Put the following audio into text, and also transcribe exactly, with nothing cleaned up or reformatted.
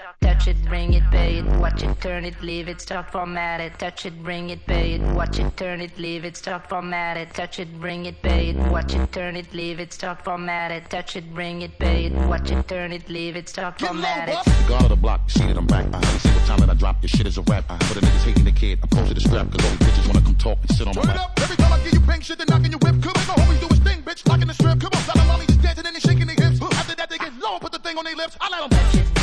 stop, touch it, bring it, pay it, watch it, turn it, leave it, stop, format it, touch it, bring it, pay it, watch it, turn it, leave it, stop, format it, touch it, bring it, pay it, watch it, turn it, leave it, stop, format it, touch it, bring it, pay it, watch it, turn it, leave it, stop, format it. God of the block, see that I'm back. Uh, every single time that I drop, this shit is a rap. Uh, for the niggas hating the kid, I'm posted to scrap, cause all these bitches wanna come talk and sit on my lap. Turn it up, every time I give you pink shit, then knocking your whip. Come on, my homies do his thing, bitch, locking the strip. Come on, Dollar Molly just dancing and they shaking their hips. After that, they get low and put the thing on their lips. I let them touch it.